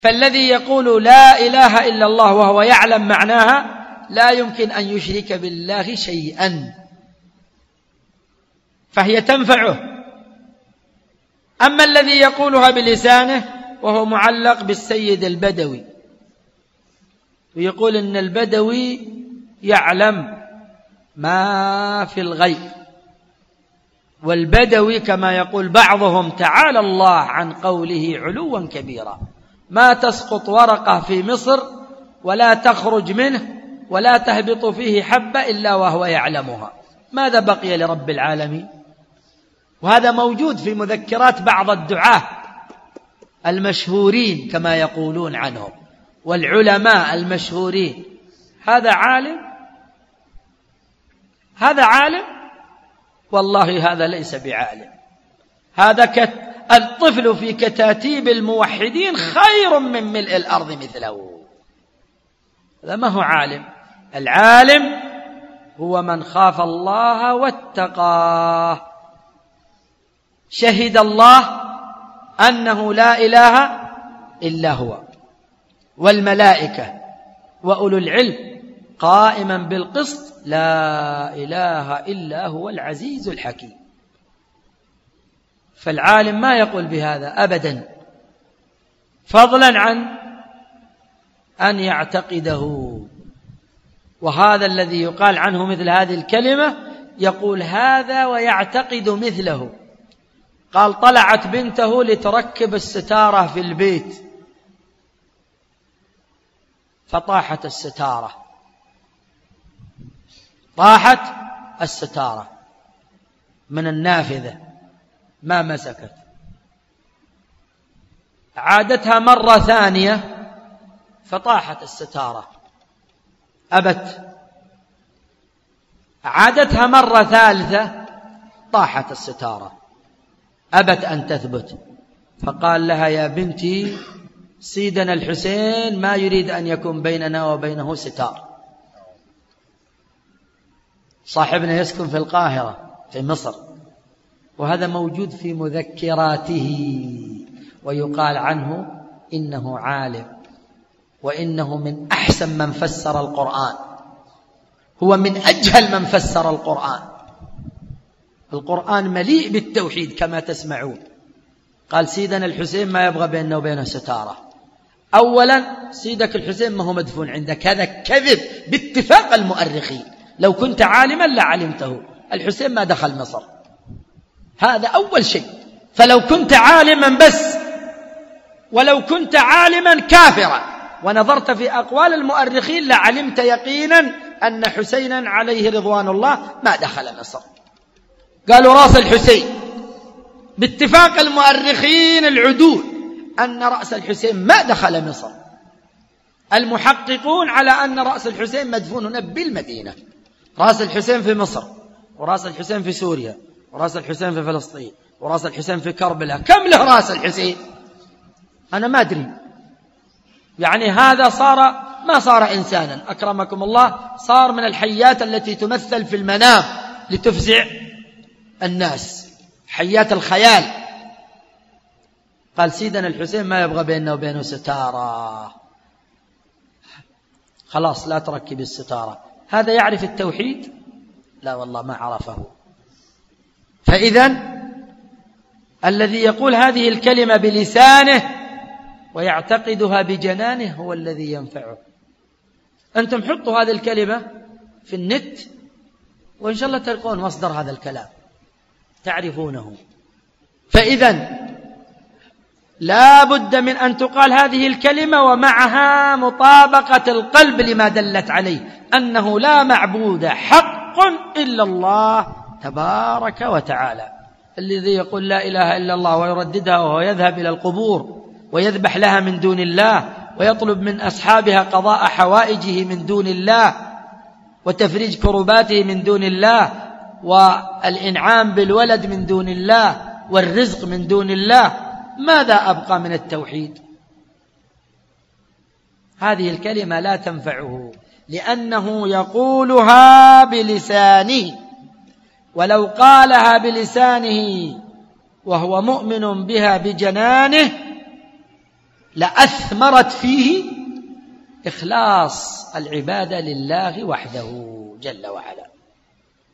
فالذي يقول لا إله إلا الله وهو يعلم معناها لا يمكن أن يشرك بالله شيئا، فهي تنفعه. أما الذي يقولها بلسانه وهو معلق بالسيد البدوي، ويقول إن البدوي يعلم ما في الغيب، والبدوي كما يقول بعضهم تعالى الله عن قوله علوا كبيرا، ما تسقط ورقة في مصر ولا تخرج منه ولا تهبط فيه حبة إلا وهو يعلمها. ماذا بقي لرب العالمين؟ وهذا موجود في مذكرات بعض الدعاة المشهورين كما يقولون عنهم والعلماء المشهورين. هذا عالم؟ هذا عالم؟ والله هذا ليس بعالم. هذا الطفل في كتاتيب الموحدين خير من ملء الأرض مثله. هذا ما هو عالم. العالم هو من خاف الله واتقاه، شهد الله أنه لا إله إلا هو، والملائكة وأولو العلم قائما بالقسط، لا إله إلا هو العزيز الحكيم. فالعالم ما يقول بهذا أبدا، فضلا عن أن يعتقده. وهذا الذي يقال عنه مثل هذه الكلمة يقول هذا ويعتقد مثله. قال طلعت بنته لتركب الستارة في البيت فطاحت الستارة، طاحت الستارة من النافذة ما مسكت، عادتها مرة ثانية فطاحت الستارة أبت، عادتها مرة ثالثة طاحت الستارة أبت أن تثبت. فقال لها يا بنتي سيدنا الحسين ما يريد أن يكون بيننا وبينه ستار. صاحبنا يسكن في القاهرة في مصر، وهذا موجود في مذكراته، ويقال عنه إنه عالم، وإنه من أحسن من فسر القرآن، هو من أجهل من فسر القرآن. القرآن مليء بالتوحيد كما تسمعون. قال سيدنا الحسين ما يبغى بيننا وبينه ستارة. أولا سيدك الحسين ما هو مدفون عندك، هذا كذب باتفاق المؤرخين، لو كنت عالما لعلمته. الحسين ما دخل مصر، هذا أول شيء. فلو كنت عالما بس، ولو كنت عالما كافرا ونظرت في أقوال المؤرخين لعلمت يقينا أن حسينا عليه رضوان الله ما دخل مصر. قالوا رأس الحسين باتفاق المؤرخين العدول أن رأس الحسين ما دخل مصر. المحققون على أن رأس الحسين مدفون هنا بالمدينة. رأس الحسين في مصر، ورأس الحسين في سوريا، ورأس الحسين في فلسطين، ورأس الحسين في كربلاء. كم له رأس الحسين؟ أنا ما أدري. يعني هذا ما صار إنسانا أكرمكم الله، صار من الحيات التي تمثل في المنام لتفزع الناس، حيات الخيال. قال سيدنا الحسين ما يبغى بيننا وبينه ستارة، خلاص لا تركب الستارة. هذا يعرف التوحيد؟ لا والله ما عرفه. فإذن الذي يقول هذه الكلمة بلسانه ويعتقدها بجنانه هو الذي ينفعه. أنتم حطوا هذه الكلمة في النت وإن شاء الله تلقون مصدر هذا الكلام تعرفونه. فإذن لا بد من أن تقال هذه الكلمة ومعها مطابقة القلب لما دلت عليه، أنه لا معبود حق إلا الله تبارك وتعالى. الذي يقول لا إله إلا الله ويرددها وهو يذهب إلى القبور ويذبح لها من دون الله ويطلب من أصحابها قضاء حوائجه من دون الله وتفريج كرباته من دون الله والإنعام بالولد من دون الله والرزق من دون الله، ماذا أبقى من التوحيد؟ هذه الكلمة لا تنفعه لأنه يقولها بلسانه، ولو قالها بلسانه وهو مؤمن بها بجنانه لأثمرت فيه إخلاص العبادة لله وحده جل وعلا.